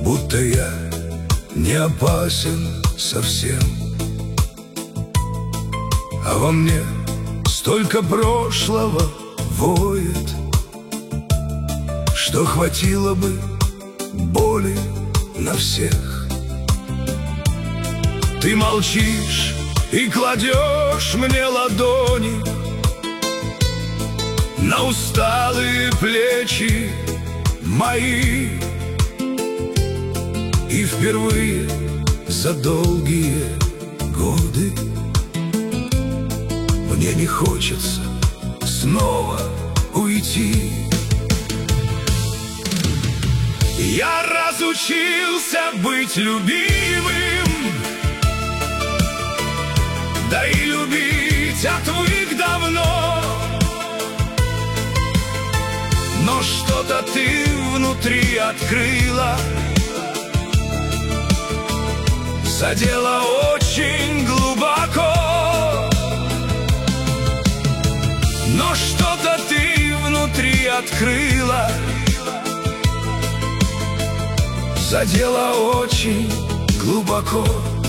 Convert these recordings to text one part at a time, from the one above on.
будто я не опасен совсем. А во мне столько прошлого воет, что хватило бы боли на всех. Ты молчишь и кладешь мне ладони на усталые плечи мои. И впервые за долгие годы мне не хочется снова уйти. Я разучился быть любимым, да и любить отвык давно. Но что-то ты внутри открыла, задела очень глубоко. Но что-то ты внутри открыла, задела очень глубоко.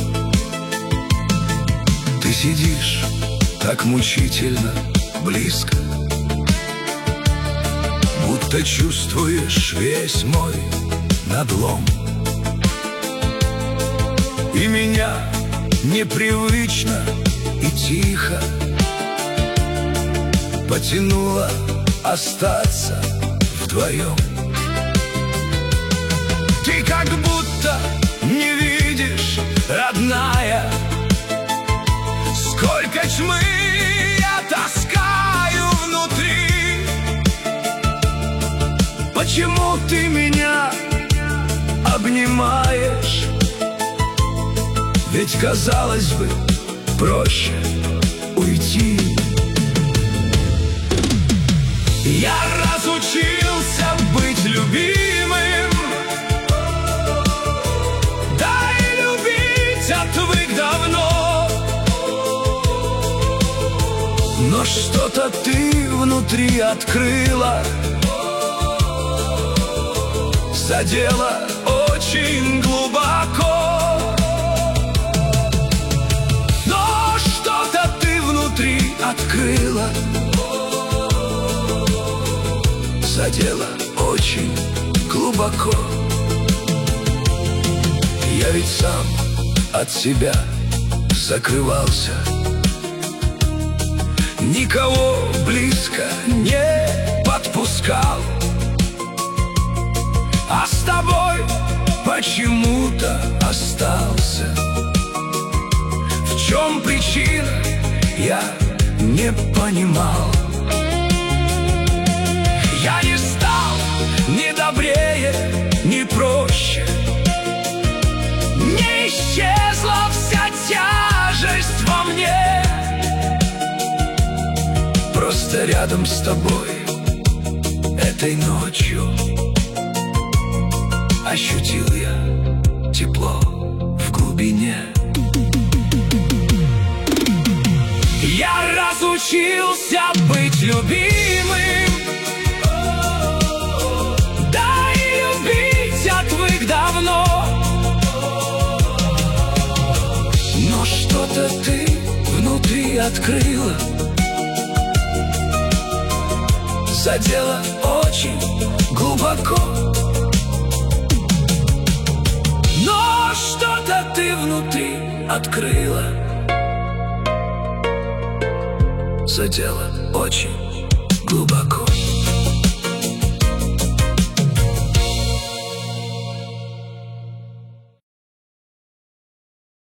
Ты сидишь так мучительно близко, будто чувствуешь весь мой надлом. И меня непривычно и тихо потянуло остаться вдвоем. Ты как будто не видишь, родная, сколько тьмы я таскаю внутри. Почему ты меня обнимаешь? Ведь, казалось бы, проще уйти. Я разучился быть любимым, да и любить отвык давно. Но что-то ты внутри открыла, задела очень глубоко. Открыла, задела очень глубоко. Я ведь сам от себя закрывался, никого близко не подпускал. А с тобой почему-то остался. В чем причина, я не понимал. Я не стал ни добрее, ни проще. Не исчезла вся тяжесть во мне. Просто рядом с тобой этой ночью ощутил я тепло в глубине. Я разучился быть любимым, да и любить отвык давно. Но что-то ты внутри открыла, задела очень глубоко. Но что-то ты внутри открыла, задела очень глубоко.